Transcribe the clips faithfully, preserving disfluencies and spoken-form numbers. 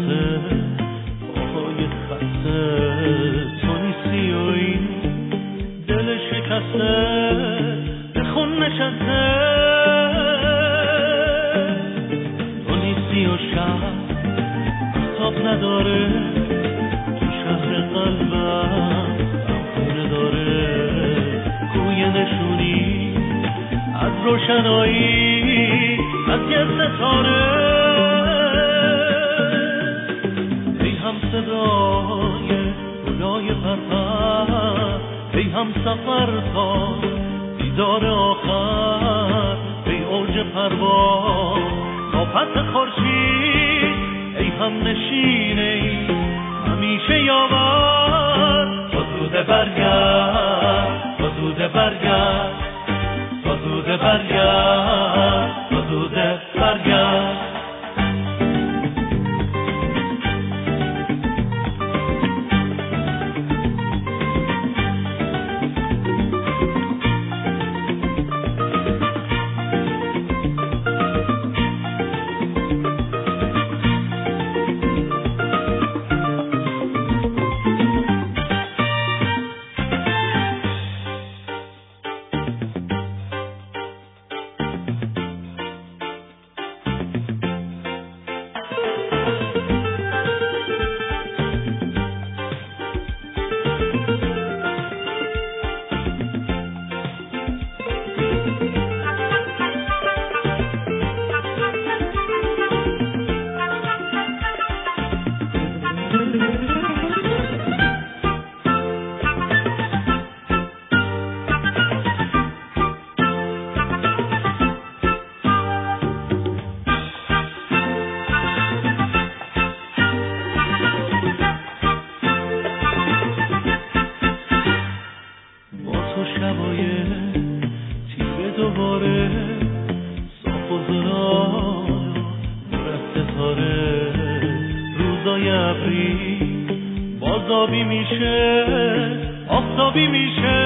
خسته پاهای خسته تو نیستی و این دل شکسته به خون نشسته تو نیستی و شهر تاب نداره تو شهر قلبم خونه داره کوی نشونی از روشنایی از یه ستاره ای هم صدای گلای پرپر ای هم سفر تا دیدار آخر ای اوج پرواز آفت خورشید ای هم نشین ای همیشه یاور تو زوده برگرد تو زوده برگرد تو زوده برگرد تو زوده برگرد بازابی میشه آفتابی میشه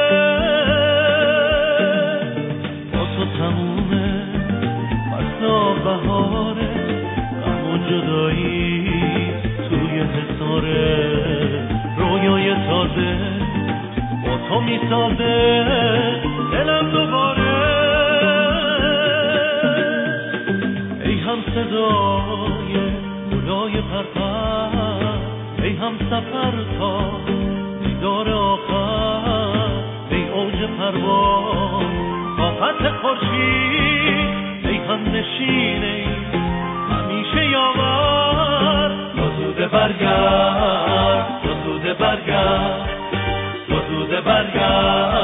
با تو تمومه فصل بهاره غم و جدایی توی حصاره رویای تازه با تو میسازه دلم دوباره ای هم صدای گلای پرپر ای هم سفر تا دیدار آخر ای اوج پرواز آفت خورشید ای هم نشین ای همیشه یاور تو زوده برگرد تو زوده برگرد تو زوده برگرد